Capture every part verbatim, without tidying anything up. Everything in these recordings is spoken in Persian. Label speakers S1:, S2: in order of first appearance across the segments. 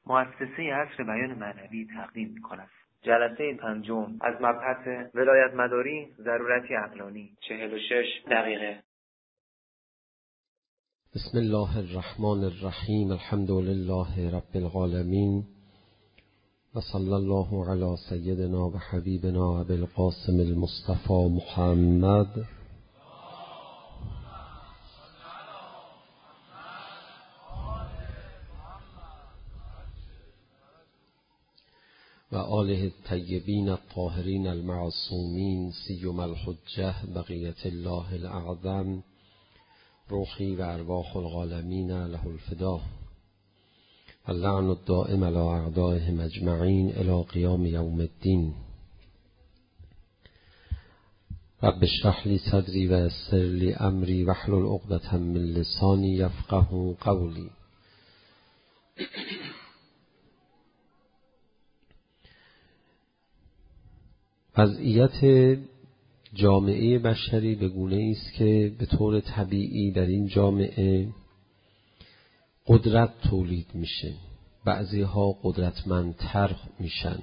S1: مؤسسه عصر بیان معنوی تقدیم می‌کند. جلسه پنجم از مبحث ولایت مداری ضرورتی عقلانی، چهل و شش دقیقه.
S2: بسم الله الرحمن الرحیم. الحمد لله رب العالمین و صلی الله علی سیدنا و حبیبنا ابی القاسم المصطفى محمد و آله الطیبین الطاهرین المعصومین سیما الحجة بقیة الله الاعظم روحی و ارواح العالمین له الفدا و اللعن الدائم علی اعدائهم اجمعین الی قیام یوم الدین. رب اشرح لی صدری و یسر لی امری واحلل عقدة من لسانی یفقهوا قولی. وضعیت جامعه بشری به گونه‌ای است که به طور طبیعی در این جامعه قدرت تولید میشه، بعضی ها قدرتمندتر میشن.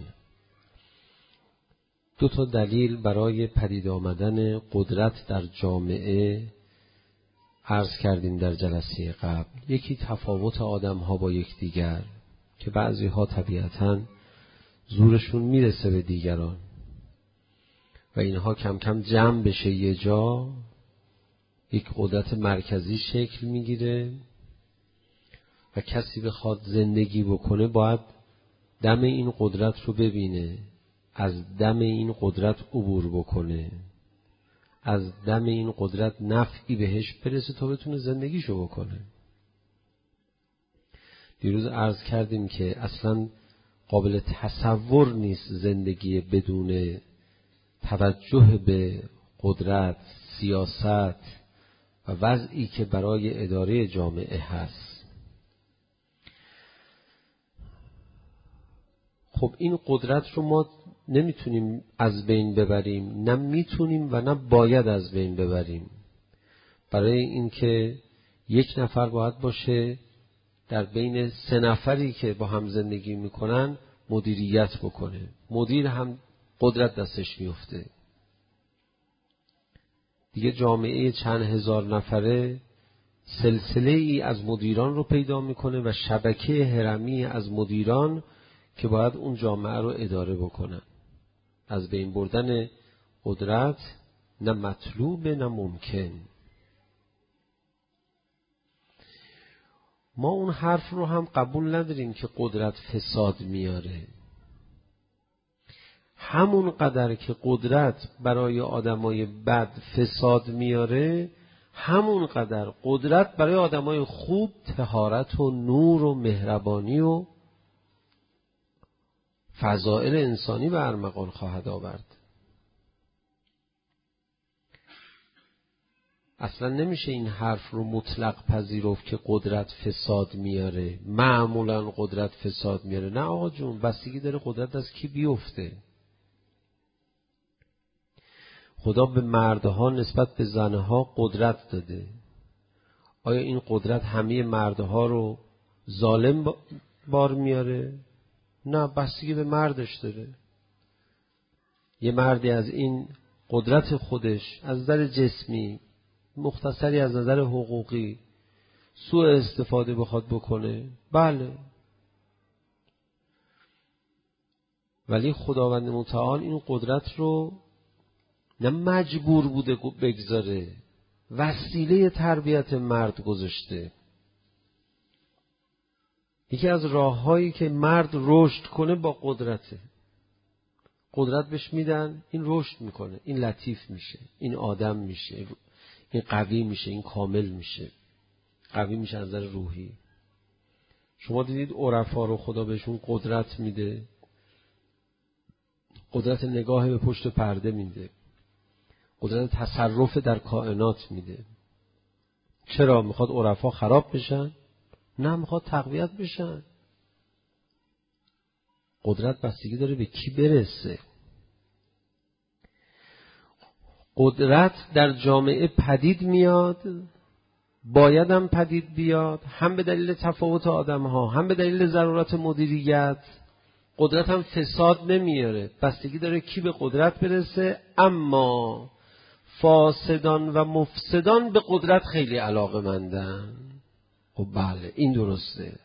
S2: دو تا دلیل برای پدید آمدن قدرت در جامعه عرض کردیم در جلسه قبل. یکی تفاوت آدم ها با یکدیگر که بعضی ها طبیعتاً زورشون میرسه به دیگران و اینها کم کم جمع بشه یه جا، یک قدرت مرکزی شکل میگیره و کسی بخواد زندگی بکنه باید دم این قدرت رو ببینه، از دم این قدرت عبور بکنه، از دم این قدرت نفعی بهش برسه تا بتونه زندگیشو بکنه. دیروز عرض کردیم که اصلا قابل تصور نیست زندگی بدون توجه به قدرت، سیاست و وضعی که برای اداره جامعه هست. خب این قدرت رو ما نمیتونیم از بین ببریم، نه میتونیم و نه باید از بین ببریم. برای اینکه یک نفر باید باشه در بین سه نفری که با هم زندگی میکنن مدیریت بکنه. مدیر هم قدرت دستش میفته. دیگه جامعه چند هزار نفره سلسله ای از مدیران رو پیدا میکنه و شبکه هرمی از مدیران که باید اون جامعه رو اداره بکنن. از بین بردن قدرت نه مطلوب نه ممکن. ما اون حرف رو هم قبول نداریم که قدرت فساد میاره. همون قدر که قدرت برای آدمای بد فساد میاره، همون قدر قدرت برای آدمای خوب طهارت و نور و مهربانی و فضائل انسانی به ارمغان خواهد آورد. اصلا نمیشه این حرف رو مطلق پذیرفت که قدرت فساد میاره، معمولا قدرت فساد میاره. نه آقا جون، بستگی داره قدرت از کی بیفته. خدا به مردها نسبت به زنها قدرت داده. آیا این قدرت همه مردها رو ظالم بار میاره؟ نه، بستگی به مردش داره. یه مردی از این قدرت خودش از نظر جسمی، مختصری از نظر حقوقی سوء استفاده بخواد بکنه، بله، ولی خداوند متعال این قدرت رو نه مجبور بوده بگذاره، وسیله تربیت مرد گذاشته. یکی از راه‌هایی که مرد رشد کنه با قدرته. قدرت بهش میدن، این رشد میکنه، این لطیف میشه، این آدم میشه، این قوی میشه، این کامل میشه، قوی میشه از نظر روحی. شما دیدید عرفا رو خدا بهشون قدرت میده، قدرت نگاه به پشت پرده میده، قدرت تصرف در کائنات میده. چرا؟ میخواد عرفا خراب بشن؟ نه، میخواد تقویت بشن. قدرت بستگی داره به کی برسه. قدرت در جامعه پدید میاد باید هم پدید بیاد، هم به دلیل تفاوت آدم ها، هم به دلیل ضرورت مدیریت. قدرت هم فساد نمیاره، بستگی داره کی به قدرت برسه. اما فاسدان و مفسدان به قدرت خیلی علاقه‌مندن. خب بله، این درسته.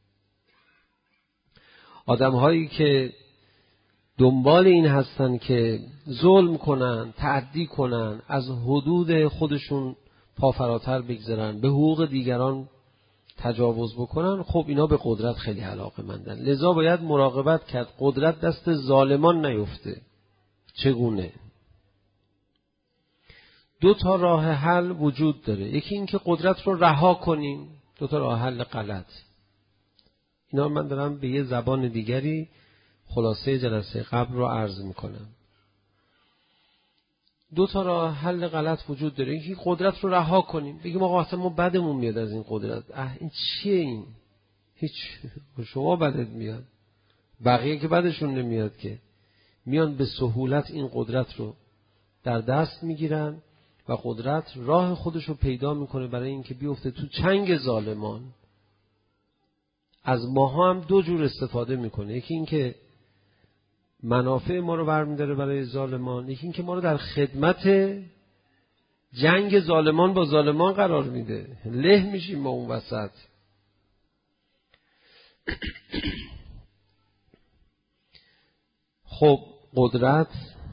S2: آدم هایی که دنبال این هستن که ظلم کنن، تعدی کنن، از حدود خودشون پا فراتر بگذارن، به حقوق دیگران تجاوز بکنن، خب اینا به قدرت خیلی علاقه‌مندن. لذا باید مراقبت کرد قدرت دست ظالمان نیفته. چگونه؟ دو تا راه حل وجود داره. یکی این که قدرت رو رها کنیم، دو تا راه حل غلط. اینا من دارم به یه زبان دیگری خلاصه جلسه قبل رو عرض میکنم. دو تا راه حل غلط وجود داره. یکی قدرت رو رها کنیم، بگیم آقا اصلا ما بدمون میاد از این قدرت. اه این چیه این؟ هیچ، شما بدت میاد، بقیه که بدشون نمیاد که. میان به سهولت این قدرت رو در دست میگیرن و قدرت راه خودش رو پیدا میکنه برای اینکه بیفته تو چنگ ظالمان. از ماها هم دو جور استفاده میکنه. یکی این که منافع ما رو برمی‌داره برای ظالمان، یکی این که ما رو در خدمت جنگ ظالمان با ظالمان قرار میده. له میشیم ما اون وسط. خب قدرت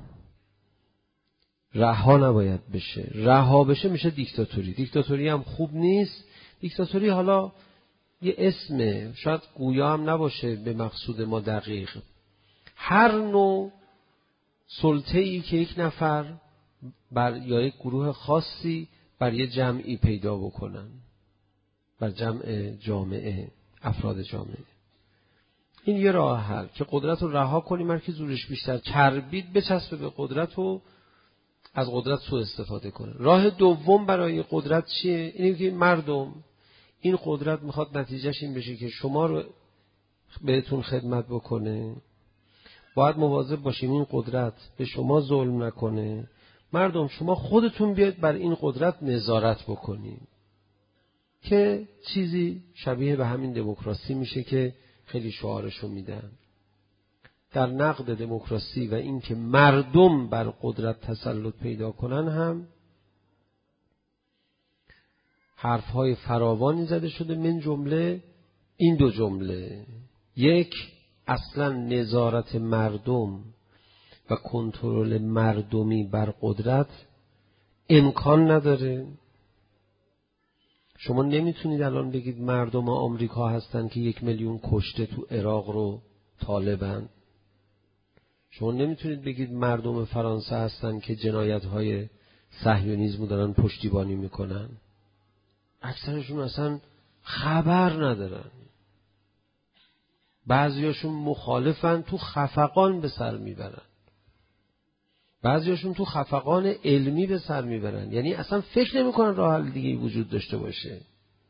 S2: رها نباید بشه. رها بشه میشه دیکتاتوری. دیکتاتوری هم خوب نیست. دیکتاتوری حالا یه اسمه، شاید گویا هم نباشه به مقصود ما دقیق. هر نوع سلطه‌ای که یک نفر بر یا یک گروه خاصی بر یه جمعی پیدا بکنن، بر جمع جامعه، افراد جامعه. این یه راه حل که قدرت رو رها کنیم، هر کی زورش بیشتر چربید بچسبه به قدرت و از قدرت سوء استفاده کنه. راه دوم برای قدرت چیه؟ اینه که مردم، این قدرت میخواد نتیجهش این بشه که شما رو بهتون خدمت بکنه. باید مواظب باشیم این قدرت به شما ظلم نکنه. مردم شما خودتون بیاید بر این قدرت نظارت بکنید، که چیزی شبیه به همین دموکراسی میشه که خیلی شعارشو میدن. در نقد دموکراسی و این که مردم بر قدرت تسلط پیدا کنن هم حرفهای فراوانی زده شده، من جمله این دو جمله. یک، اصلا نظارت مردم و کنترل مردمی بر قدرت امکان نداره. شما نمیتونید الان بگید مردم آمریکا هستن که یک میلیون کشته تو عراق رو طالبن. شما نمیتونید بگید مردم فرانسه هستن که جنایت‌های صهیونیسم دارن پشتیبانی میکنن. اکثرشون اصلا خبر ندارن. بعضیاشون مخالفن، تو خفقان به سر میبرن. بعضیاشون تو خفقان علمی به سر میبرن، یعنی اصلا فکر نمیکنن راه حل دیگه‌ای وجود داشته باشه.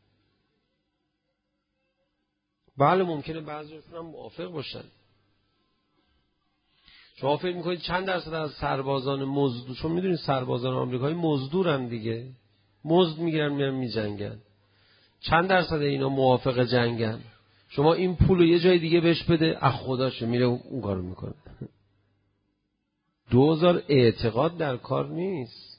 S2: بله ممکنه بعضیاشون هم موافق باشن. شما فکر میکنید چند درصد از سربازان مزدور، چون میدونید سربازان آمریکایی مزدورن دیگه، مزد میگیرن میرن میجنگن، چند درصد اینا موافق جنگن؟ شما این پولو یه جای دیگه بهش بده، اخ خداشه میره اون کارو میکنه. دوزار اعتقاد در کار نیست.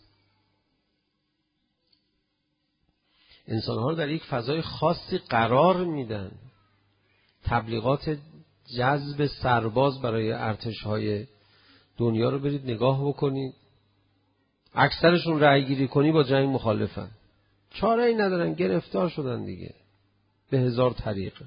S2: انسانها رو در یک فضای خاصی قرار میدن. تبلیغات جذب سرباز برای ارتش‌های دنیا رو برید نگاه بکنید. اکثرشون رأی گیری کنی با جنگ مخالفن. چاره ای ندارن، گرفتار شدن دیگه به هزار طریق.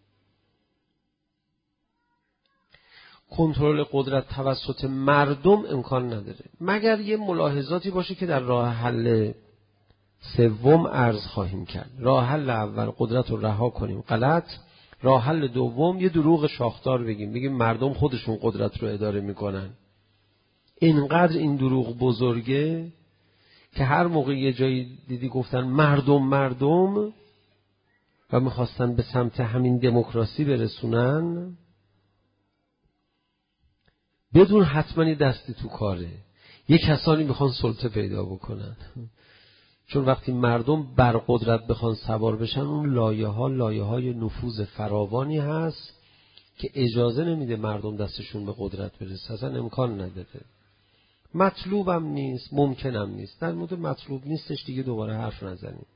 S2: کنترل قدرت توسط مردم امکان نداره، مگر یه ملاحظاتی باشه که در راه حل سوم عرض خواهیم کرد. راه حل اول قدرت رو رها کنیم، غلط. راه حل دوم یه دروغ شاخدار بگیم، بگیم مردم خودشون قدرت رو اداره میکنن. اینقدر این دروغ بزرگه که هر موقع یه جایی دیدی گفتن مردم مردم و میخواستن به سمت همین دموکراسی برسونن، بدون حتماً دستی تو کاره. یه کسانی میخوان سلطه پیدا بکنن. چون وقتی مردم بر قدرت بخوان سوار بشن، اون لایه ها لایه های نفوذ فراوانی هست که اجازه نمیده مردم دستشون به قدرت برسه، اصلا امکان نداره. مطلوبم نیست، ممکنم نیست. در مورد مطلوب نیستش دیگه دوباره حرف نزنیم.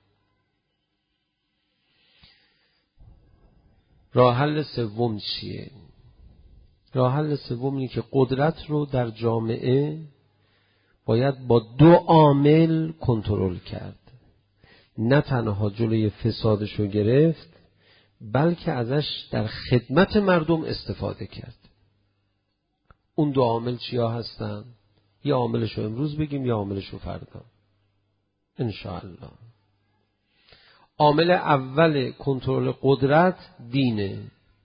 S2: راه حل سوم چیه؟ راه حل سوم اینه که قدرت رو در جامعه باید با دو عامل کنترل کرد. نه تنها جلوی فسادش رو گرفت، بلکه ازش در خدمت مردم استفاده کرد. اون دو عامل چیا هستن؟ یه عاملش رو امروز بگیم، یه عاملش رو فردا انشاءالله. عامل اول کنترل قدرت دینه.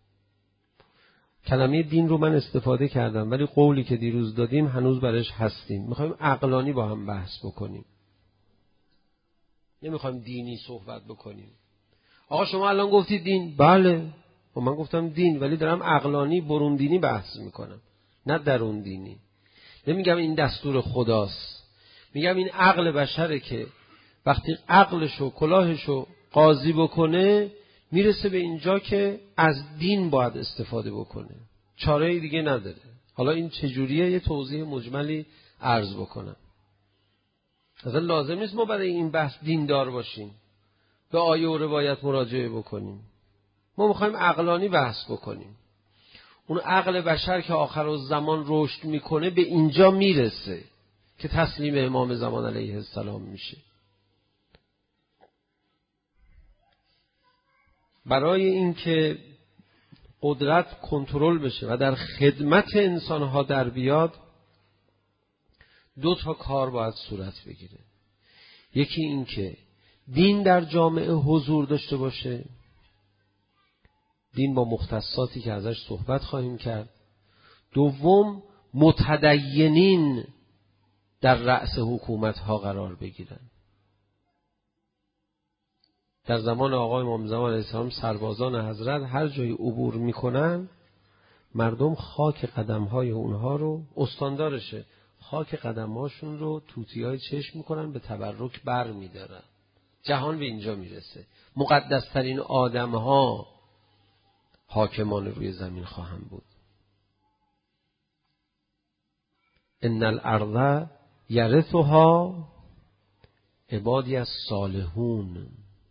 S2: کلمه دین رو من استفاده کردم، ولی قولی که دیروز دادیم هنوز برش هستیم. میخوایم عقلانی با هم بحث بکنیم، نمیخوایم دینی صحبت بکنیم. آقا شما الان گفتید دین. بله و من گفتم دین، ولی دارم عقلانی برون دینی بحث میکنم، نه درون دینی. نمیگم این دستور خداست، میگم این عقل بشره که وقتی عقلشو کلاهشو قاضی بکنه میرسه به اینجا که از دین باید استفاده بکنه، چاره دیگه نداره. حالا این چجوریه؟ یه توضیح مجملی عرض بکنم. اصلا لازم نیست ما برای این بحث دیندار باشیم، به آیه و روایت مراجعه بکنیم. ما میخوایم عقلانی بحث بکنیم. اون عقل بشر که آخر الزمان رشد میکنه به اینجا میرسه که تسلیم امام زمان علیه السلام میشه. برای اینکه قدرت کنترل بشه و در خدمت انسانها در بیاد، دو تا کار باید صورت بگیره. یکی این که دین در جامعه حضور داشته باشه، دین با مختصاتی که ازش صحبت خواهیم کرد. دوم، متدینین در رأس حکومت ها قرار بگیرن. در زمان آقای امام زمان علیه السلام سربازان حضرت هر جایی عبور میکنن، مردم خاک قدمهای اونها رو، استاندارشه، خاک قدمهاشون رو توتیای چشم میکنن، به تبرک بر میدارن. جهان به اینجا میرسه. مقدسترین آدمها حاکمان روی زمین خواهند بود. ان الارض یرثها عبادی الصالحون.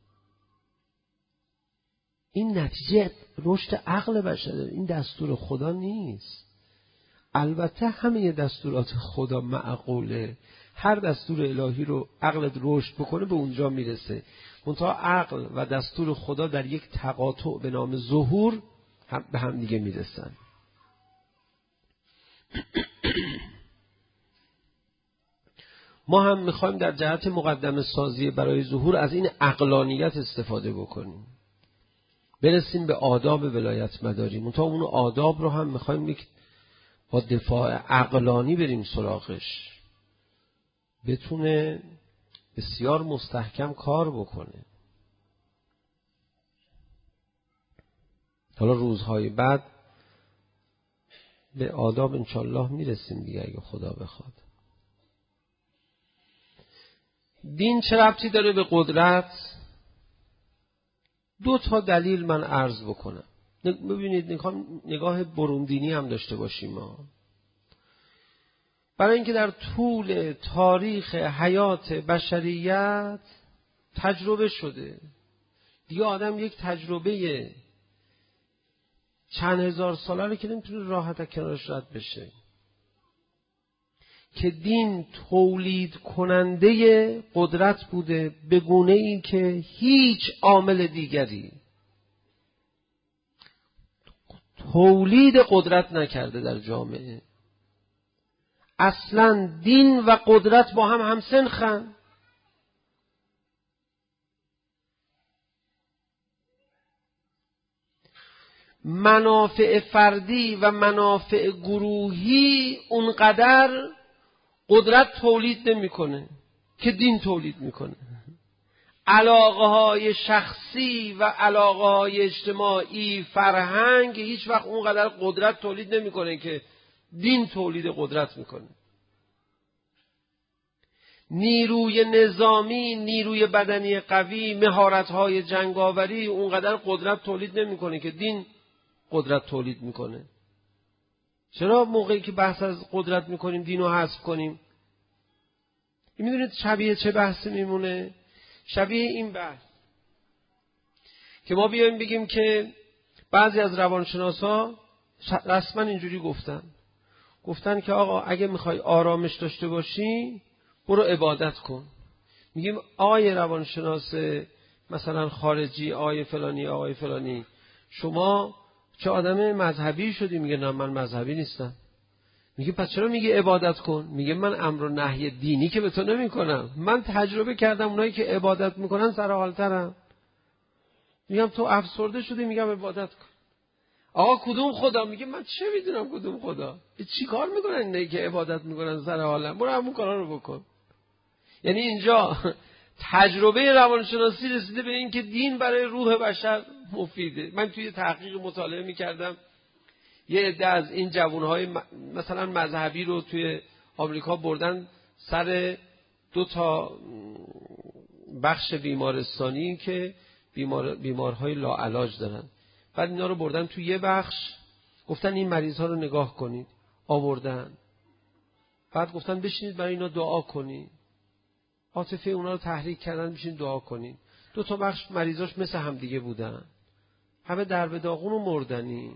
S2: این نتیجه رشد عقل بشره، این دستور خدا نیست. البته همه دستورات خدا معقوله، هر دستور الهی رو عقلت رشد بکنه به اونجا میرسه. منتها عقل و دستور خدا در یک تقاطع به نام ظهور هم به هم دیگه میرسن. ما هم میخوایم در جهت مقدمه سازی برای ظهور از این عقلانیت استفاده بکنیم، برسیم به آداب ولایت مداری. منتها اون آداب رو هم میخوایم یک با دفاع عقلانی بریم سراغش، بتونه بسیار مستحکم کار بکنه. حالا روزهای بعد به آداب انشالله میرسیم دیگه اگه خدا بخواد. دین چه ربطی داره به قدرت؟ دو تا دلیل من عرض بکنم. ببینید میخوام نگاه بروندینی هم داشته باشیم ما. برای اینکه در طول تاریخ حیات بشریت تجربه شده دیگه، آدم یک تجربه چند هزار ساله رو که نمیتونه راحت از کنارش رد بشه، که دین تولید کننده قدرت بوده به گونه ای که هیچ عامل دیگری تولید قدرت نکرده در جامعه. اصلا دین و قدرت با هم همسنخن. منافع فردی و منافع گروهی اونقدر قدرت تولید نمیکنه که دین تولید میکنه. علاقه های شخصی و علاقه های اجتماعی، فرهنگ هیچ وقت اونقدر قدرت تولید نمیکنه که دین تولید قدرت میکنه. نیروی نظامی، نیروی بدنی قوی، مهارت‌های جنگاوری اونقدر قدرت تولید نمی‌کنه که دین قدرت تولید می‌کنه. چرا موقعی که بحث از قدرت می‌کنیم دین رو حذف کنیم؟ می‌دونید شبیه چه بحثی میمونه؟ شبیه این بحث که ما بیایم بگیم که بعضی از روانشناسا رسما اینجوری گفتن گفتن که آقا اگه میخوای آرامش داشته باشی برو عبادت کن. میگیم آقای روانشناس مثلا خارجی، آقای فلانی آقای فلانی شما چه آدم مذهبی شدی؟ میگه نه من مذهبی نیستم. میگه پس چرا میگه عبادت کن؟ میگه من امر و نهی دینی که به تو نمیکنم، من تجربه کردم اونایی که عبادت میکنن سر حالترن. میگم تو افسرده شدی، میگم عبادت کن. آقا کدوم خدا؟ میگه من چه میدونم کدوم خدا، چی کار میکنن اینایی که عبادت میکنن سر حالم، برو همون کارا رو بکن. یعنی اینجا تجربه روانشناسی رسیده به این که دین برای روح بشر مفیده. من توی تحقیق مطالعه میکردم یه عده از این جوانهای مثلا مذهبی رو توی آمریکا بردن سر دو تا بخش بیمارستانی که بیمار بیمارهای لاعلاج دارن. بعد اینا رو بردن توی یه بخش، گفتن این مریض ها رو نگاه کنید، آوردن. بعد گفتن بشینید برای اینا دعا کنید. عاطفه اونا رو تحریک کردن، بشین دعا کنید. دو تا بخش مریضاش مثل هم دیگه بودن، همه در به داغون و مردنی.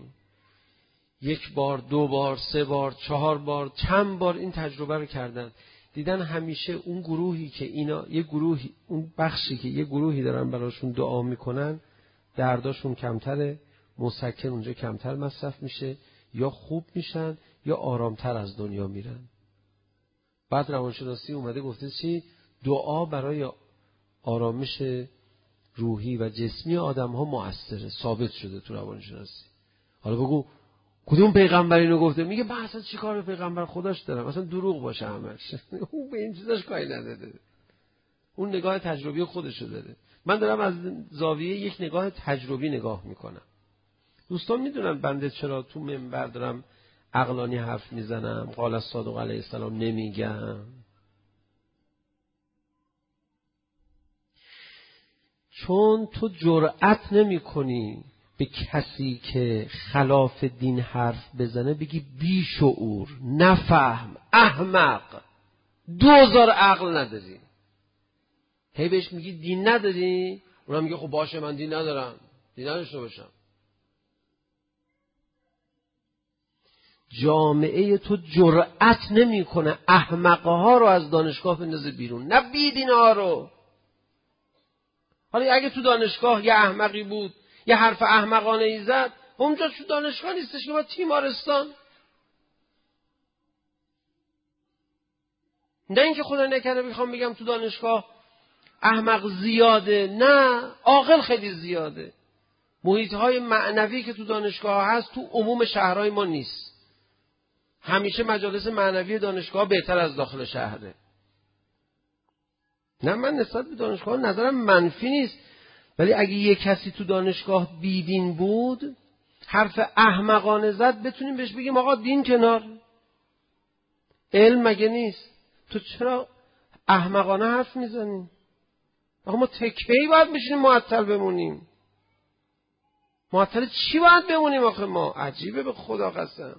S2: یک بار، دو بار، سه بار، چهار بار، چند بار این تجربه رو کردن. دیدن همیشه اون گروهی که اینا یه گروهی، اون بخشی که یه گروهی دارن براشون دعا میکنن، درداشون کمتره، مسکن اونجا کمتر مصرف میشه، یا خوب میشن یا آرامتر از دنیا میرن. بعد روانشناسی اومده گفته چی؟ دعا برای آرامش روحی و جسمی آدم ها مؤثره، ثابت شده تو روانشناسی. حالا بگو کدوم پیغمبر اینو گفته؟ میگه من اصلا چی کار به پیغمبر خداش دارم، اصلا دروغ باشه همش. اون به این چیزاش کاری نداره، اون نگاه تجربی خودشو داره. من دارم از زاویه یک نگاه تجربی نگاه میکنم. دوستان میدونن بنده چرا تو منبر دارم عقلانی حرف میزنم، قال الصادق علیه السلام نمیگم؟ چون تو جرأت نمی کنی به کسی که خلاف دین حرف بزنه بگی بی شعور، نفهم، احمق، دوزار عقل نداری. هی بهش میگی دین نداری، اونم میگه خب باشه من دین ندارم، دین نداشته باشم. جامعه تو جرأت نمیکنه احمقه ها رو از دانشگاه بندازه بیرون، نه بیدینه ها رو. حالا اگه تو دانشگاه یه احمقی بود یه حرف احمقانه ای زد، اونجا تو دانشگاه نیستش که با تیمارستان. نه اینکه خدا نکنه بخوام بگم تو دانشگاه احمق زیاده، نه، عاقل خیلی زیاده. محیط‌های معنوی که تو دانشگاه هست تو عموم شهرهای ما نیست. همیشه مجالس معنوی دانشگاه بهتر از داخل شهره. نه من نسبت به دانشگاه نظرم منفی نیست، ولی اگه یه کسی تو دانشگاه بیدین بود حرف احمقانه زد، بتونیم بهش بگیم آقا دین کنار، علم مگه نیست؟ تو چرا احمقانه حرف میزنی؟ آقا ما تکهی باید بشینیم معطل بمونیم؟ معطل چی باید بمونیم آخه ما؟ عجیبه به خدا قسم.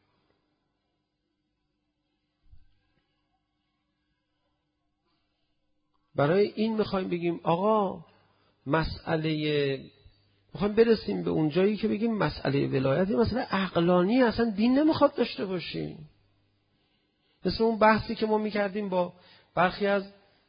S2: برای این میخوایم بگیم آقا مسئله، میخوایم برسیم به اون جایی که بگیم مسئله ولایت مسئله عقلانی، اصلا دین نمیخواد داشته باشیم. مثل اون بحثی که ما میکردیم با برخی از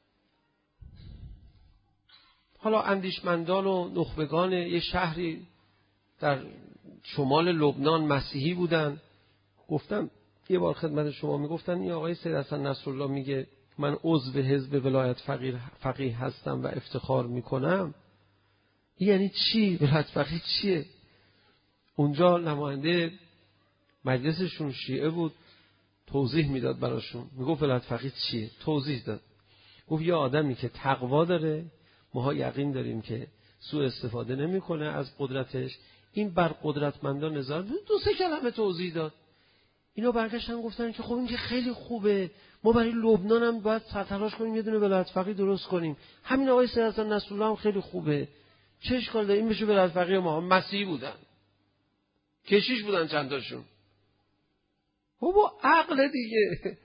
S2: حالا اندیشمندان و نخبگان یه شهری در شمال لبنان مسیحی بودن. گفتم یه بار خدمت شما میگفتن این آقای سید حسن نصرالله میگه من عضو حزب ولایت فقیه فقیه هستم و افتخار میکنم. یعنی چی؟ ولایت فقیه چیه؟ اونجا نماینده مجلسشون شیعه بود، توضیح میداد براشون، میگفت ولایت فقیه چیه؟ توضیح داد. گفت یه آدمی که تقوا داره، ماها یقین داریم که سوء استفاده نمیکنه از قدرتش، این بر قدرتمندان نظر. دو سه کلمه توضیح داد. اینا برگشتن گفتن که خب این که خیلی خوبه، ما برای لبنان هم باید سرتلاش کنیم یه دونه ولایت فقیه درست کنیم. همین آقای سید حسن نصرالله هم خیلی خوبه، چه اشکال داره این بشه ولایت فقیه ما. مسیحی بودن، کشیش بودن چند تاشون. بابا عقل دیگه.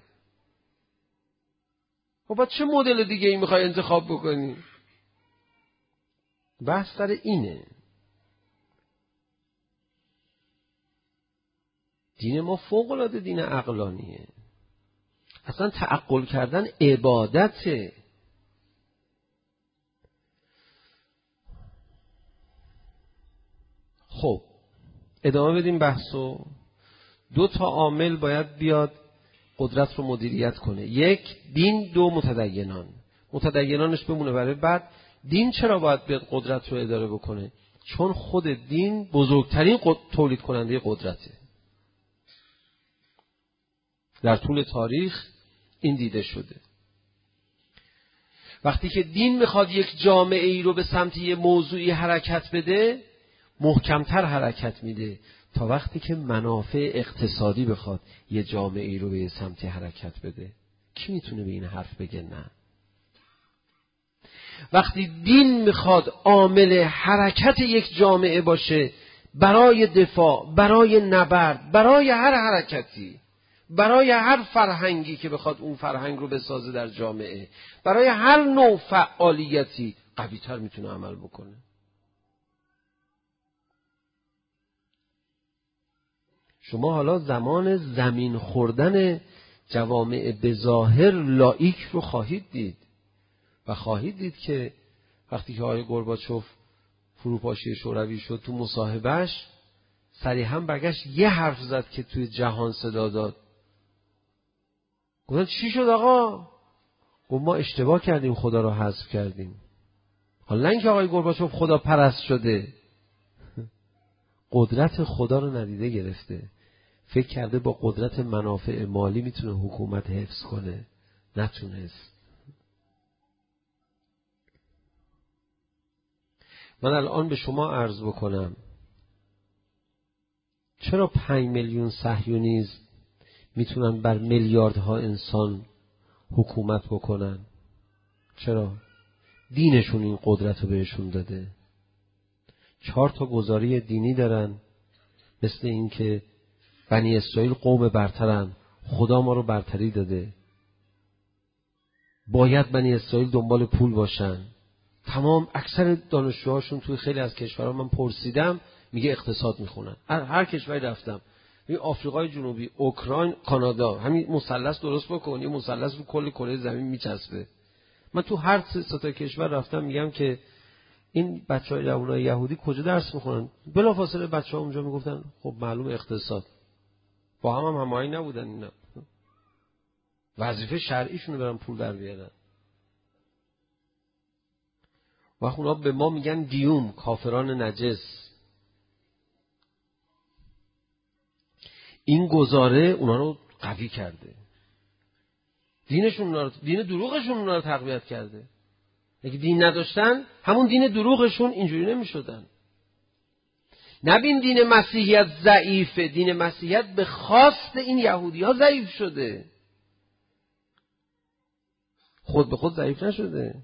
S2: بابا چه مدل دیگه ای میخوای انتخاب بکنی؟ بحث سر اینه. دین ما فوق العاده دین عقلانیه. اصلا تعقل کردن عبادته. خب ادامه بدیم بحثو. دو تا عامل باید بیاد قدرت رو مدیریت کنه. یک دین، دو متدینان. متدینانش بمونه برای بعد. دین چرا باید بیاد قدرت رو اداره بکنه؟ چون خود دین بزرگترین تولید کننده قدرته. در طول تاریخ این دیده شده. وقتی که دین میخواد یک جامعه ای رو به سمت یه موضوعی حرکت بده، محکمتر حرکت میده تا وقتی که منافع اقتصادی بخواد یه جامعه ای رو به یه سمتی حرکت بده. کی میتونه به این حرف بگه نه؟ وقتی دین میخواد عامل حرکت یک جامعه باشه، برای دفاع، برای نبرد، برای هر حرکتی، برای هر فرهنگی که بخواد اون فرهنگ رو بسازه در جامعه، برای هر نوع فعالیتی قوی‌تر میتونه عمل بکنه. شما حالا زمان زمین خوردن جوامع بظاهر لایک رو خواهید دید و خواهید دید که وقتی که آقای گورباچوف فروپاشی شوروی شد تو مصاحبهش صریحا برگشت یه حرف زد که توی جهان صدا داد. گفتن چی شد آقا؟ گفت ما اشتباه کردیم، خدا رو حذف کردیم. حالا نه اینکه آقای گورباچوف خدا پرست شده، قدرت خدا رو ندیده گرفته، فکر کرده با قدرت منافع مالی میتونه حکومت حفظ کنه، نتونست. من الان به شما عرض بکنم چرا پنج میلیون صهیونیست میتونن بر میلیاردها انسان حکومت بکنن؟ چرا؟ دینشون این قدرت رو بهشون داده. چهار تا گزاره دینی دارن، مثل این که بنی اسرائیل قوم برترن، خدا ما رو برتری داده، باید بنی اسرائیل دنبال پول باشن. تمام اکثر دانشجوهاشون توی خیلی از کشورها من پرسیدم میگه اقتصاد میخونن. هر, هر کشوری رفتم، این آفریقای جنوبی، اوکراین، کانادا، همین مثلث درست بکن، یه مثلث رو کل کره زمین میچسبه. من تو هر سه تا کشور رفتم میگم که این بچهای جوانای یهودی کجا درس میخونن؟ بلافاصله بچه‌ها اونجا میگفتن خب معلوم اقتصاد. با هم هم هماهنگ نبودن اینا. وظیفه شرعیشون برن پول در بیارن. و اونا به ما میگن دیوم، کافران نجس. این گزاره اونا رو قوی کرده. دینشون اونا رو، دین دروغشون اونا رو تقویت کرده. اگه دین نداشتن همون دین دروغشون اینجوری نمیشدن. نبین دین مسیحیت ضعیفه، دین مسیحیت به خواست این یهودی ها ضعیف شده، خود به خود ضعیف نشده.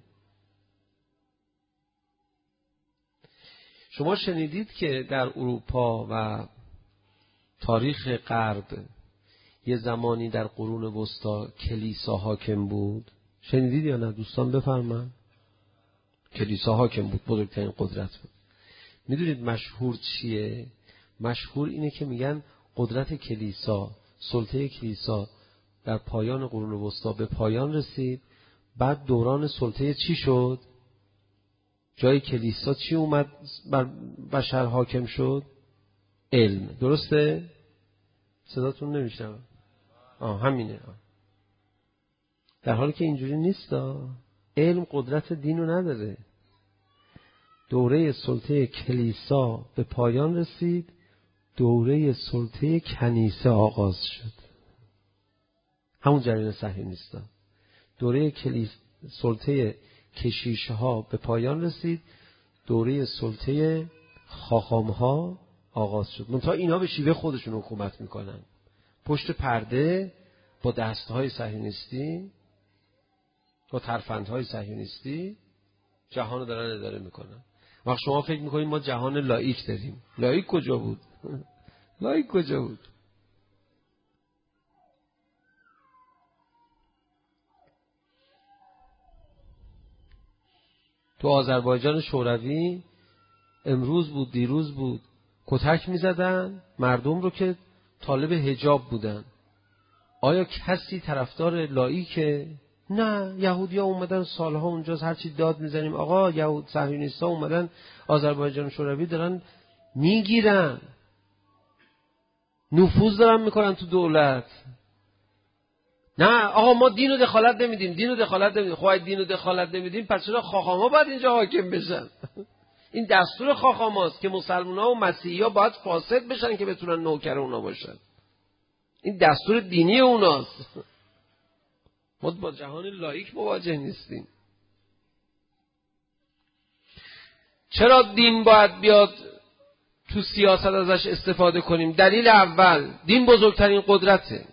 S2: شما شنیدید که در اروپا و تاریخ غرب یه زمانی در قرون وسطا کلیسا حاکم بود؟ شنیدید یا نه دوستان؟ بفرمایید. کلیسا حاکم بود، بزرگترین قدرت بود. میدونید مشهور چیه؟ مشهور اینه که میگن قدرت کلیسا، سلطه کلیسا در پایان قرون وسطا به پایان رسید. بعد دوران سلطه چی شد؟ جای کلیسا چی اومد بر بشر حاکم شد؟ علم. درسته؟ صداتون نمیشنوم. آه همینه. آه. در حالی که اینجوری نیست. علم قدرت دین رو نداره. دوره سلطه کلیسا به پایان رسید، دوره سلطه کنیسه آغاز شد. همون جریان صهیونیستا. دوره کلیس سلطه کشیشها به پایان رسید، دوره سلطه خاخامها آغاز شد. منتها اینا به شیوه خودشون حکومت میکنن. پشت پرده با دستهای صهیونیستی، با ترفندهای صهیونیستی جهان رو دارن اداره میکنن. وقت شما فکر میکنید ما جهان لاییک داریم. لاییک کجا بود؟ لاییک کجا بود؟ تو آذربایجان شوروی امروز بود دیروز بود کتک میزدن مردم رو که طالب حجاب بودن. آیا کسی طرفدار لاییکه؟ نه، یهودی‌ها اومدن سالها اونجاست هرچی داد میزنیم آقا یهود صهیونیست‌ها اومدن آذربایجان شوروی دارن میگیرن، نفوذ دارن میکنن تو دولت. نه آقا ما دین رو دخالت نمیدیم، دین رو دخالت نمیدیم. خب دین رو دخالت نمیدیم پس چرا خاخاما باید اینجا حاکم بشن؟ این دستور خاخاماست که مسلمان‌ها و مسیحی‌ها باید فاسد بشن که بتونن نوکر اونا باشن. این دستور دینی اوناست. ما با جهان لاییک مواجه نیستیم. چرا دین باید بیاد تو سیاست ازش استفاده کنیم؟ دلیل اول، دین بزرگترین قدرته.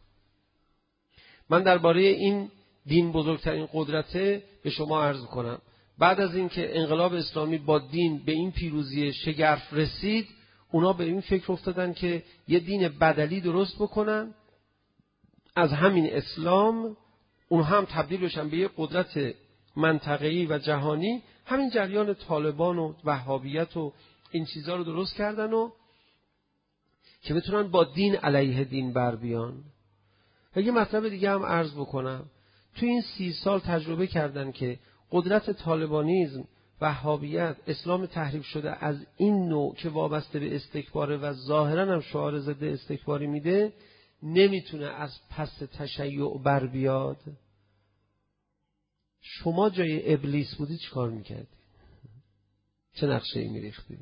S2: من درباره این دین بزرگترین قدرته به شما عرض کنم. بعد از اینکه انقلاب اسلامی با دین به این پیروزی شگرف رسید، اونا به این فکر افتادن که یه دین بدلی درست بکنن، از همین اسلام اونها هم تبدیل بشن به یه قدرت منطقه‌ای و جهانی. همین جریان طالبان و وهابیت و این چیزا رو درست کردن و که بتونن با دین علیه دین بر بیان. و یه مطلب دیگه هم عرض بکنم. تو این سی سال تجربه کردن که قدرت طالبانیزم، وهابیت، اسلام تحریف شده از این نوع که وابسته به استکباره و ظاهرا هم شعار ضد استکباری میده نمیتونه از پس تشیع بر بیاد. شما جای ابلیس بودی چی کار میکردی؟ چه نقشه‌ای میریختی؟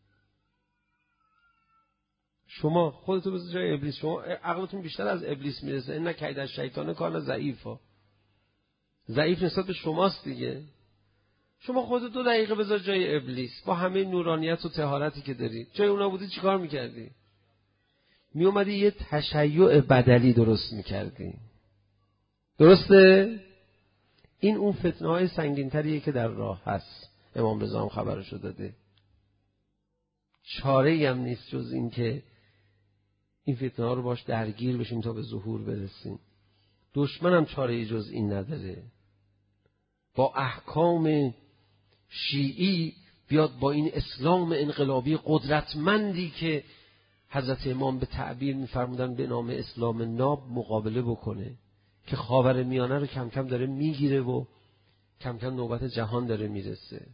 S2: شما خودتو بذار جای ابلیس. شما عقلتون بیشتر از ابلیس میرسه. این کید از شیطان کار ضعیفه. ضعیف نسبت به شماست دیگه. شما خودت دو دقیقه بذار جای ابلیس با همه نورانیت و طهارتی که داری. جای اونا بودی چیکار میکردی؟ می اومدی یه تشیع بدلی درست میکردی. درسته؟ این اون فتنه های سنگین تریه که در راه هست. امام رضا هم خبرشو داده. چاره‌ای هم نیست جز این که این فتنه ها رو باش درگیر بشیم تا به ظهور برسیم. دشمن هم چاره‌ای جز این نداره. با احکام شیعی بیاد با این اسلام انقلابی قدرتمندی که حضرت امام به تعبیر می‌فرمودن به نام اسلام ناب مقابله بکنه که خاور میانه رو کم کم داره میگیره و کم کم نوبت جهان داره میرسه.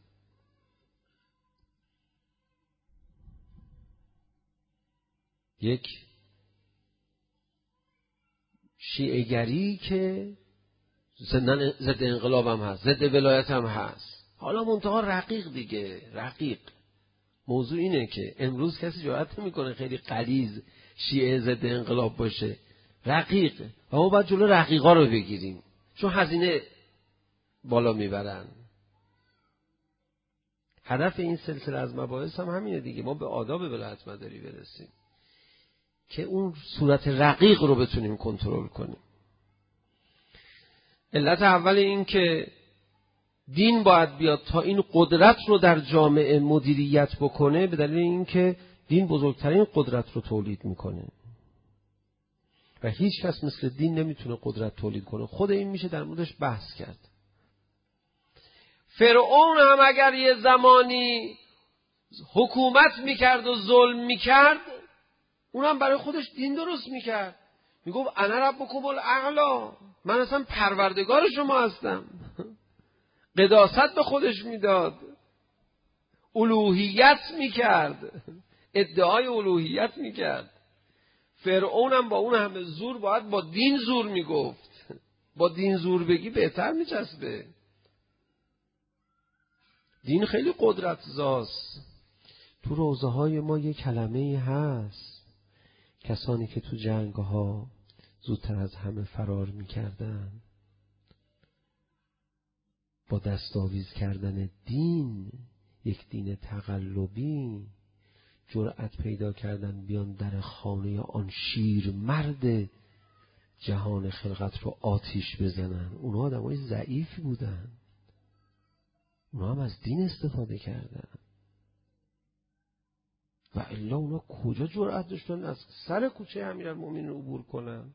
S2: یک شیعه‌گری که ضد انقلاب هم هست، ضد ولایت هم هست. حالا منتها رقیق دیگه، رقیق. موضوع اینه که امروز کسی جرئت نمیکنه خیلی غلیظ شیعه ضد انقلاب باشه. رقیق. و ما باید جلو رقیقا رو بگیریم چون هزینه بالا میبرن. هدف این سلسله از مباحث هم همینه دیگه، ما به آداب ولایت مداری برسیم که اون صورت رقیق رو بتونیم کنترل کنیم. علت اول این که دین باید بیاد تا این قدرت رو در جامعه مدیریت بکنه به دلیل این که دین بزرگترین قدرت رو تولید میکنه و هیچ کس مثل دین نمیتونه قدرت تولید کنه. خود این میشه در موردش بحث کرد. فرعون هم اگر یه زمانی حکومت میکرد و ظلم میکرد اونم برای خودش دین درست میکرد. میگفت انا ربکم الاعلی، من اصلا پروردگار شما هستم. قداست به خودش میداد، الوهیت میکرد، ادعای الوهیت میکرد. فرعون هم با اون همه زور باید با دین زور میگفت. با دین زور بگی بهتر میچسبه. دین خیلی قدرت زاست. تو روزه های ما یه کلمه هست، کسانی که تو جنگ ها زودتر از همه فرار میکردن با دستاویز کردن دین، یک دین تقلبی، جرأت پیدا کردن بیان در خانه آن شیر مرد جهان خلقت رو آتیش بزنن. اونها آدمای ضعیفی بودن، اونها هم از دین استفاده کردن و الا اونها کجا جرأت داشتن از سر کوچه امیرالمومنین عبور کنن؟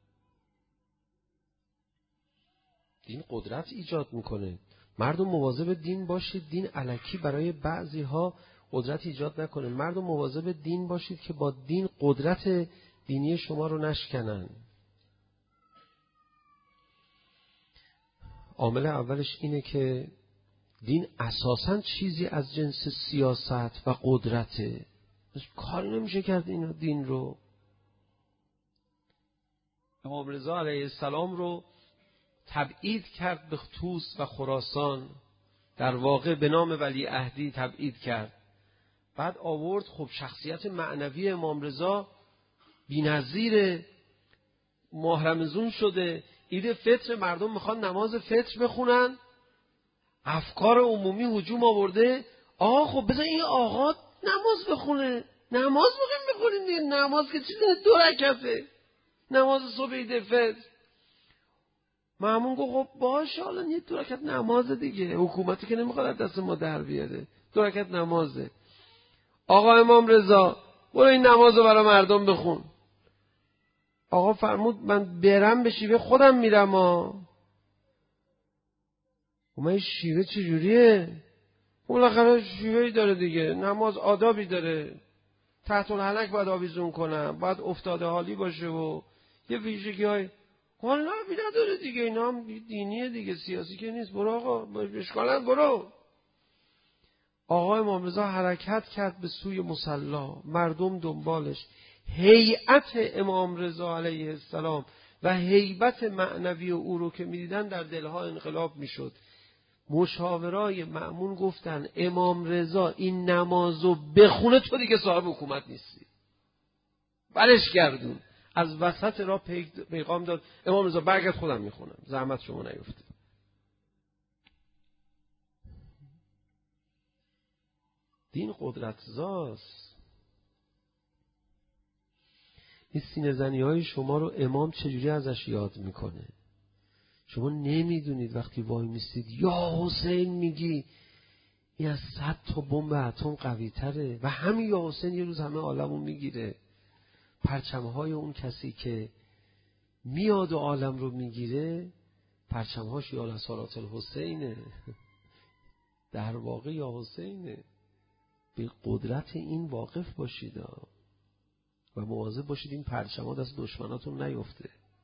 S2: دین قدرت ایجاد میکنه. مردم مواظب دین باشید، دین الکی برای بعضی ها قدرت ایجاد نکنه. مردم مواظب دین باشید که با دین قدرت دینی شما رو نشکنن. عامل اولش اینه که دین اساساً چیزی از جنس سیاست و قدرته. کاری نمیشه کرد این دین رو. امام رضا علیه السلام رو تبعید کرد به طوس و خراسان، در واقع به نام ولی عهدی تبعید کرد. بعد آورد، خب شخصیت معنوی امام رضا بی‌نظیر ماه رمضان شده، عید فطر مردم میخوان نماز فطر بخونن، افکار عمومی هجوم آورده، آقا خب بذار این آقا نماز بخونه، نماز میخوایم بخونیم دیگه، نماز که چیزه دو رکعته، نماز صبح عید فطر. مامون گفت خب باشه حالا یه دو رکعت نماز دیگه، حکومتی که نمیخواد از دست ما در بیاره، دو رکعت نمازه. آقا امام رضا برو این نمازو برای مردم بخون. آقا فرمود من برم به شیوه خودم میرم ها. و من شیوه چجوریه؟ بالاخره شیوهی داره دیگه، نماز آدابی داره، تحت الحلق باید آویزون کنم، باید افتاده حالی باشه و یه ویژگی های حالا بی نداره دیگه، اینا هم دینیه دیگه، سیاسی که نیست. برو آقا اشکال برو. آقا امام رضا حرکت کرد به سوی مصلا، مردم دنبالش. هیئت امام رضا علیه السلام و هیبت معنوی او رو که می‌دیدن در دلها انقلاب میشد. مشاورای مأمون گفتن امام رضا این نمازو بخونه تو دیگه صاحب حکومت نیستی. برش گردون. از وسط راه پیغام داد امام رضا برگرد خودم میخونم، زحمت شما نیفته. دین قدرت زاست. این سینه زنی های شما رو امام چجوری ازش یاد میکنه؟ شما نمیدونید وقتی وای میستید یا حسین میگی این از صد تا بمب اتم قوی تره و همین یا حسین یه روز همه عالمو میگیره. پرچمهای اون کسی که میاد و عالم رو میگیره پرچمهاش یا صلات الحسینه، در واقع یا حسینه. به قدرت این واقف باشید و مواظب باشید این پرچم‌ها دست دشمناتون نیفته.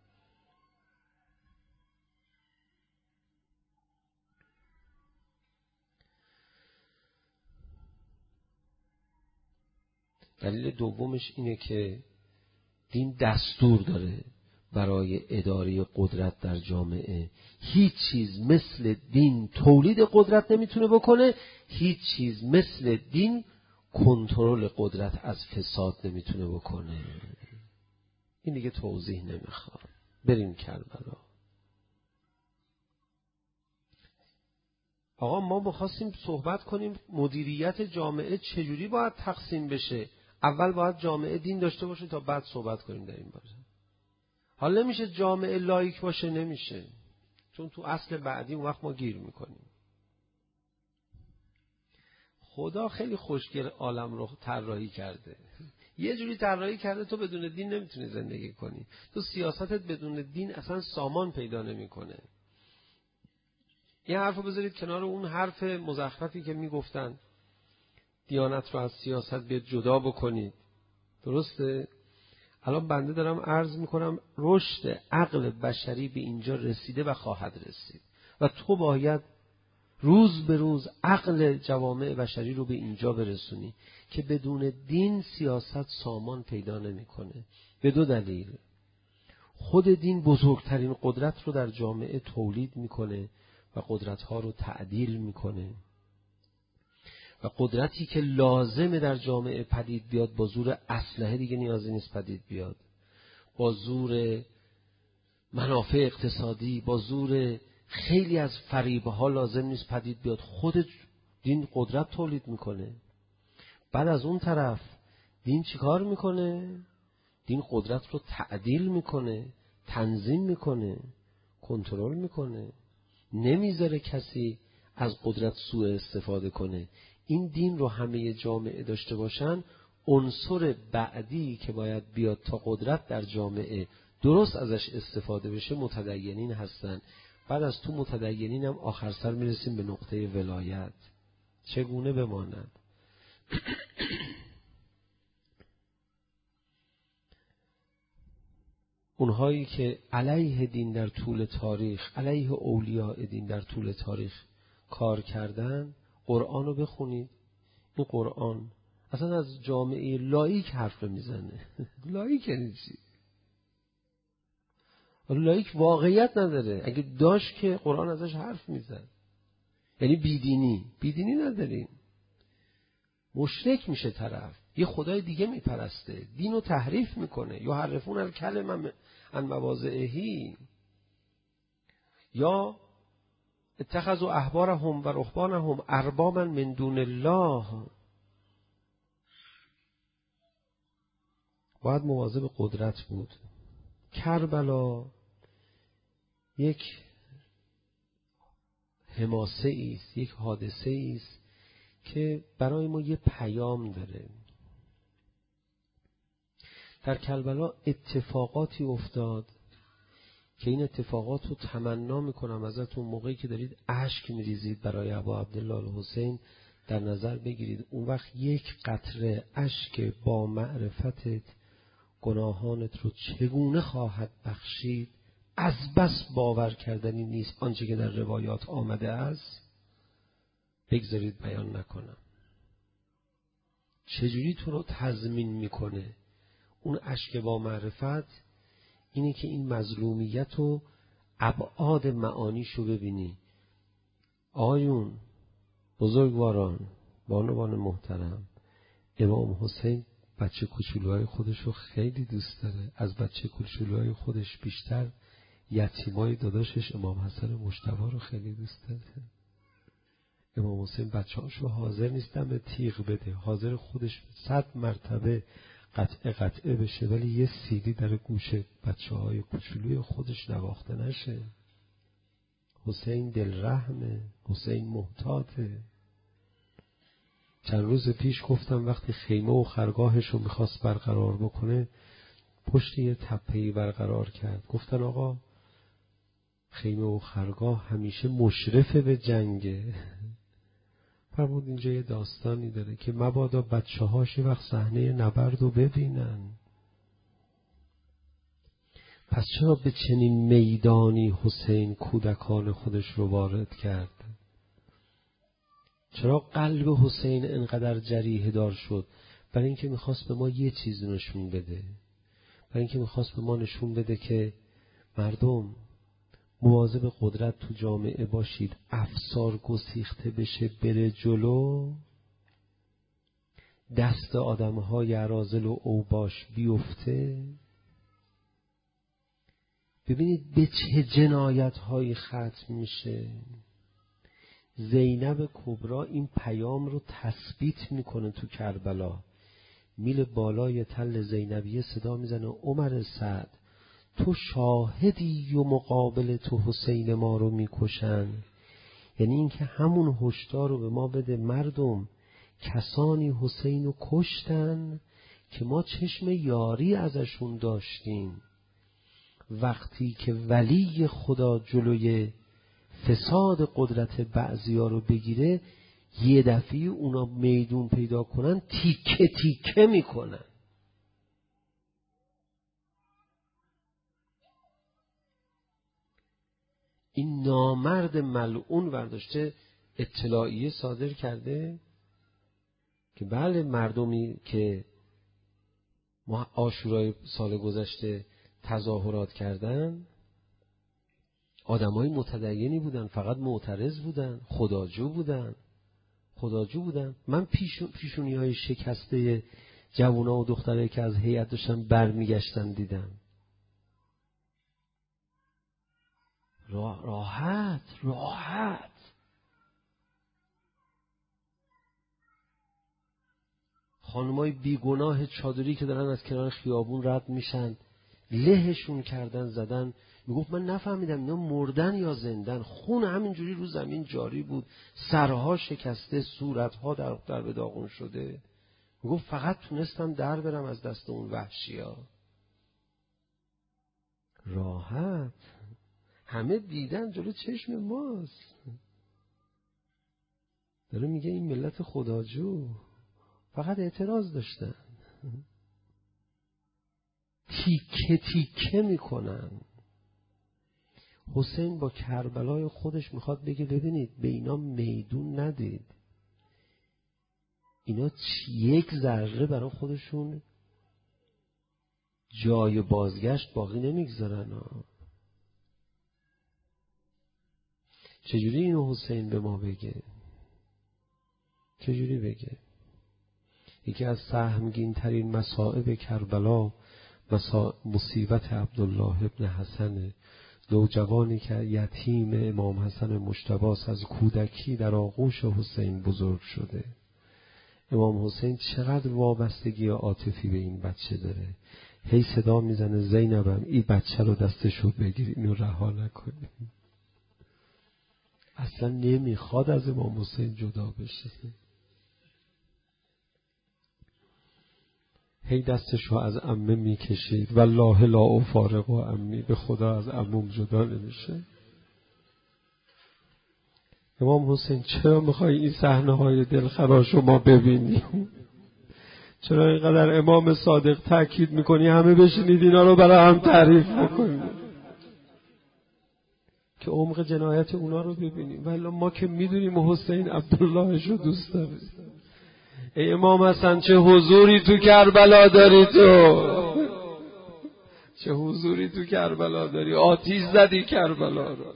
S2: دلیل دومش اینه که دین دستور داره برای اداره قدرت در جامعه. هیچ چیز مثل دین تولید قدرت نمیتونه بکنه، هیچ چیز مثل دین کنترل قدرت از فساد نمیتونه بکنه. این دیگه توضیح نمیخواد. بریم کربلا. آقا ما بخواستیم صحبت کنیم مدیریت جامعه چجوری باید تقسیم بشه. اول باید جامعه دین داشته باشه تا بعد صحبت کنیم در این باره. حالا نمیشه جامعه لایک باشه، نمیشه، چون تو اصل بعدی اون وقت ما گیر میکنیم. خدا خیلی خوشگل عالم رو طراحی کرده، یه جوری طراحی کرده تو بدون دین نمیتونی زندگی کنی. تو سیاستت بدون دین اصلا سامان پیدا نمیکنه. یه حرفو بذارید کنار اون حرف مزخرفی که میگفتن دیانت رو از سیاست بیاد جدا بکنید. درسته؟ الان بنده دارم عرض میکنم رشد عقل بشری به اینجا رسیده و خواهد رسید و تو باید روز به روز عقل جوامع بشری رو به اینجا برسونی که بدون دین سیاست سامان پیدا نمیکنه. به دو دلیل. خود دین بزرگترین قدرت رو در جامعه تولید میکنه و قدرت‌ها رو تعدیل میکنه و قدرتی که لازمه در جامعه پدید بیاد با زور اسلحه دیگه نیازی نیست پدید بیاد، با زور منافع اقتصادی، با زور خیلی از فریب‌ها لازم نیست پدید بیاد. خود دین قدرت تولید میکنه. بعد از اون طرف دین چیکار میکنه؟ دین قدرت رو تعدیل میکنه، تنظیم میکنه، کنترل میکنه، نمیذاره کسی از قدرت سوء استفاده کنه. این دین رو همه جامعه داشته باشن، عنصر بعدی که باید بیاد تا قدرت در جامعه درست ازش استفاده بشه متدینین هستن. بعد از تو متدینین هم آخر سر میرسیم به نقطه ولایت. چگونه بماند؟ اونهایی که علیه دین در طول تاریخ، علیه اولیاء دین در طول تاریخ کار کردن، قرآن رو بخونید. این قرآن اصلا از جامعه لایک حرف میزنه. لایک یعنی چی؟ لایک واقعیت نداره. اگه داشت که قرآن ازش حرف میزد. یعنی بیدینی. بیدینی نداریم. مشرک میشه طرف، یه خدای دیگه میپرسته، دینو تحریف میکنه، یا حرفون الکلمه عن مواضعه، یا اتخذوا احبارهم و رهبانهم اربابا من دون الله. باید مواظب قدرت بود. کربلا یک حماسه ایست، یک حادثه ایست که برای ما یه پیام داره. در کربلا اتفاقاتی افتاد که این اتفاقات رو تمنا میکنم ازتون موقعی که دارید اشک میریزید برای ابا عبدالله الحسین در نظر بگیرید. اون وقت یک قطره اشک با معرفتت گناهانت رو چگونه خواهد بخشید از بس باور کردنی نیست. آنچه که در روایات آمده است بگذارید بیان نکنم. چجوری تو رو تضمین میکنه اون اشک با معرفت؟ اینه که این مظلومیت و ابعاد معانیشو ببینی. آقایون بزرگواران، بانوان محترم، امام حسین بچه کوچولوهای خودشو خیلی دوست داره. از بچه کوچولوهای خودش بیشتر یتیمای داداشش امام حسن مجتبی رو خیلی دوست داره. امام حسین بچه‌هاشو حاضر نیستن به تیغ بده، حاضر خودش صد مرتبه قطعه قطعه بشه، ولی یه سیدی در گوش بچه‌های کوچولوی خودش نواخته نشه. حسین دل رحمه، حسین محتاطه. چند روز پیش گفتم وقتی خیمه و خرگاهش رو میخواست برقرار بکنه پشت یه تپه‌ای برقرار کرد. گفتن آقا خیمه و خرگاه همیشه مشرف به جنگه. فرمود اینجا یه داستانی داره که مبادا بچه هاش وقت صحنه نبرد رو ببینن. پس چرا به چنین میدانی حسین کودکان خودش رو وارد کرد؟ چرا قلب حسین انقدر جریحه دار شد؟ برای اینکه میخواست به ما یه چیز نشون بده. برای اینکه میخواست به ما نشون بده که مردم مواظب قدرت تو جامعه باشید. افسار گسیخته بشه بره جلو، دست آدمهای اراذل و اوباش بیفته. ببینید به چه جنایت‌هایی ختم میشه. زینب کبرا این پیام رو تثبیت میکنه تو کربلا. میل بالای تل زینبیه صدا میزنه عمر سعد تو شاهدی و مقابل تو حسین ما رو میکشن. یعنی اینکه همون هشدار رو به ما بده مردم، کسانی حسین رو کشتن که ما چشم یاری ازشون داشتیم. وقتی که ولی خدا جلوی فساد قدرت بعضیا رو بگیره یه دفعه اونا میدون پیدا کنن تیکه تیکه میکنن. این نامرد ملعون ورداشته اطلاعیه صادر کرده که بله مردمی که ما عاشورای سال گذشته تظاهرات کردن آدمای متدینی بودن، فقط معترض بودن، خداجو بودن خداجو بودن. من پیشون پیشونی های شکسته جوونا و دختره که از هیئت داشتن برمیگشتن دیدم. راحت راحت خانمای بیگناه چادری که دارن از کنار خیابون رد میشن، لهشون کردن زدن. میگفت من نفهمیدم اینا مردن یا زندن. خون همینجوری رو زمین جاری بود، سرها شکسته، صورتها در در به داغون شده. میگفت فقط تونستم در برم از دست اون وحشیا. راحت همه دیدن جلو چشم ماست. داره میگه این ملت خداجو فقط اعتراض داشتن، تیکه تیکه میکنن. حسین با کربلای خودش میخواد بگه ببینید به اینا میدون ندید، اینا یک ذره برای خودشون جای بازگشت باقی نمیگذارن. چجوری اینو حسین به ما بگه؟ چجوری بگه؟ یکی از سهمگین ترین مصائب کربلا مصیبت عبدالله ابن حسن، نوجوانی که یتیم امام حسن مجتبی از کودکی در آغوش حسین بزرگ شده. امام حسین چقدر وابستگی عاطفی به این بچه داره. هی صدا میزنه زینبم این بچه رو دستشو بگیر، اینو رها نکنی. اصلا نمیخواد از امام حسین جدا بشه. هی دستشو از عمه میکشید، والله لا افارق و عمی، به خدا از عموم جدا نمیشه. امام حسین چرا میخوای این صحنه های دلخراش رو ما ببینیم؟ چرا اینقدر امام صادق تاکید میکنی همه بشینید اینا رو برای هم تعریف بکنید که عمق جنایت اونا رو ببینیم؟ ولی ما که میدونیم حسین عبداللهش رو دوست داره. ای امام حسن چه حضوری تو کربلا داری، تو چه حضوری تو کربلا داری، آتیش زدی کربلا رو.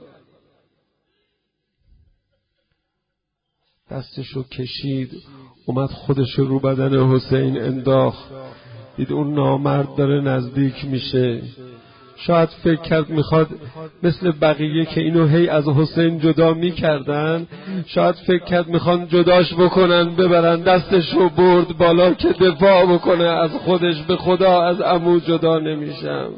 S2: دستشو کشید، اومد خودشو رو بدن حسین انداخت، دید اون نامرد داره نزدیک میشه. شاید فکر کرد میخواد مثل بقیه که اینو هی از حسین جدا میکردن، شاید فکر کرد میخوان جداش بکنن ببرن. دستشو برد بالا که دفاع بکنه از خودش، به خدا از عمو جدا نمیشم.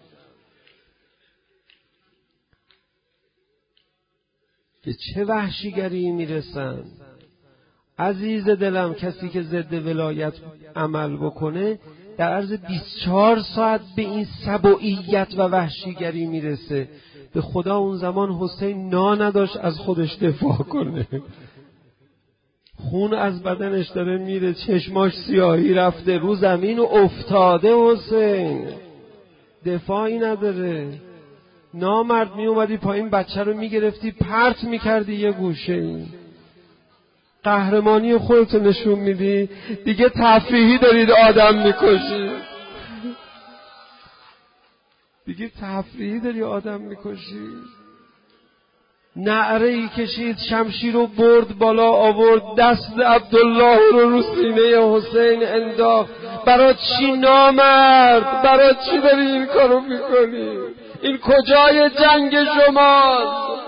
S2: که چه وحشیگری میرسن. عزیز دلم، کسی که ضد ولایت عمل بکنه در عرض بیست و چهار ساعت به این سبوعیت و وحشیگری میرسه. به خدا اون زمان حسین نا نداشت از خودش دفاع کنه. خون از بدنش داره میره، چشماش سیاهی رفته، رو زمین و افتاده. حسین دفاعی نداره. نامرد می اومدی پایین بچه رو میگرفتی پرت میکردی یه گوشه. این قهرمانی خودتو نشون میدی، دیگه تفریحی دارید آدم میکشی، دیگه تفریحی داری آدم میکشی. نعره‌ای کشید، شمشیر رو برد بالا آورد، دست عبدالله رو رو سینه حسین انداخت. برای چی نامرد؟ برای چی داری این کارو میکنی؟ این کجای جنگ شماست؟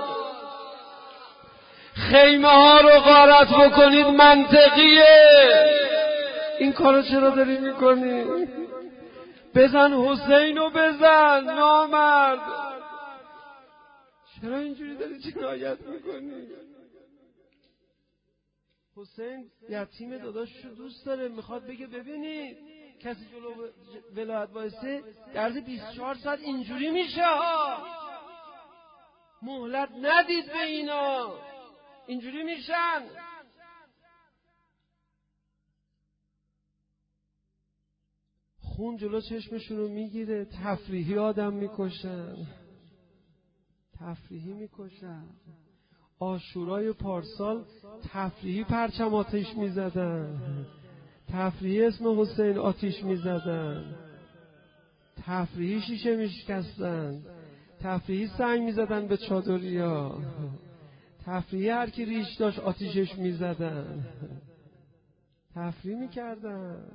S2: خیمه ها رو غارت بکنید منطقیه، این کارو چرا داری میکنی؟ بزن حسینو بزن نامرد، چرا اینجوری داری جنایت میکنی؟ حسین یتیم داداششو دوست داره، میخواد بگه ببینید کسی جلو ولایت وایسه در عرض بیست و چهار ساعت اینجوری میشه ها، مهلت ندید به اینا، اینجوری میشن. خون جلو چشمشون رو میگیره، تفریحی آدم میکشن، تفریحی میکشن. عاشورای پارسال تفریحی پرچم آتش میزدن، تفریحی اسم حسین آتش میزدن، تفریحی شیشه میشکستن، تفریحی سنگ میزدن به چادریا، تفریحی هر کی ریش داشت آتیشش میزدن، تفریح میکردن.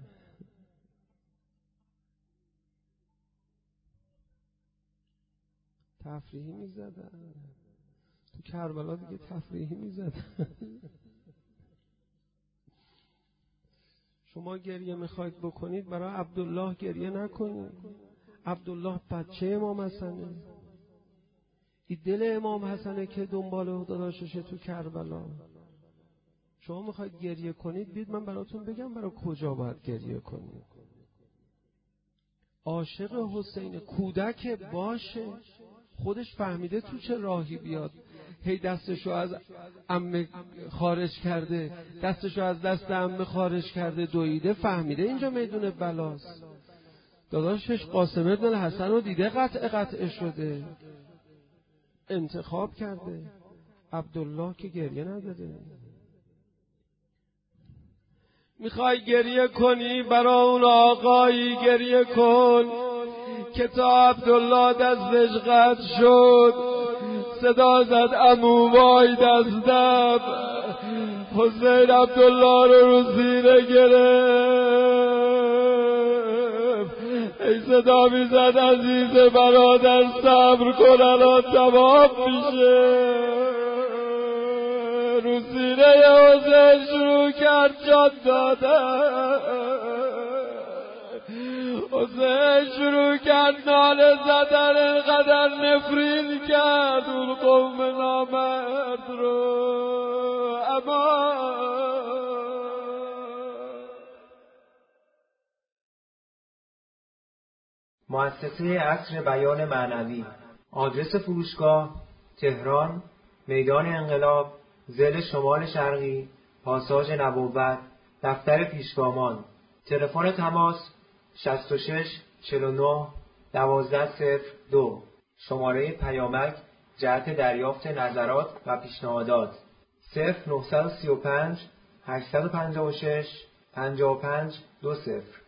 S2: تفریحی میزدن تو کربلا، دیگه تفریحی میزدن. شما گریه میخواید بکنید برای عبدالله گریه نکنید. عبدالله بچه امام حسنه، این دل امام حسنه که دنبال داداششه تو کربلا. شما میخواید گریه کنید بید من براتون بگم برای کجا باید گریه کنید. عاشق حسین کودک باشه، خودش فهمیده تو چه راهی بیاد. هی دستشو از عمه خارج کرده، دستشو از دست عمه خارج کرده، دویده، فهمیده اینجا میدون بلاست. داداشش قاسم ابن الحسن رو دیده قطع قطع شده، انتخاب کرده. عبدالله که گریه نداره. میخوای گریه کنی برای اون آقایی گریه کن که تا عبدالله دستش قطع شد صدا زد عمو وای دستم. حسین عبدالله رو رو زینه گرفت، ای صدا میزد عزیز برادر صبر کن الان تمام میشه. رو سینه حسین شروع کرد جان دادن. حسین شروع کرد ناله زدن، اینقدر نفرین کرد اون قوم نامرد رو. اما
S1: مؤسسه عصر بیان معنوی، آدرس فروشگاه تهران، میدان انقلاب، ضلع شمال شرقی، پاساژ نبوت، دفتر پیشگامان. تلفن تماس شصت و شش چهل و نه دوازده صفر دو. شماره پیامک جهت دریافت نظرات و پیشنهادات صفر نه سه پنج هشت پنج شش پنج پنج دو صفر.